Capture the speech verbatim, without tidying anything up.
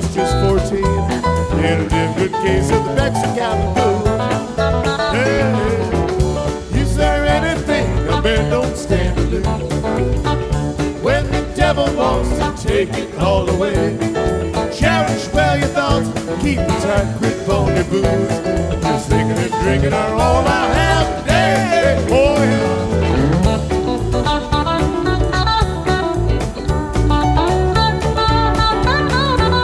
was just fourteen. In a damn good case of the Mexican blues. Hey, is there anything a man don't stand to lose? When the devil wants to take it all away, cherish well your thoughts, keep a tight grip on your booze. Just thinking and drinking are all I have.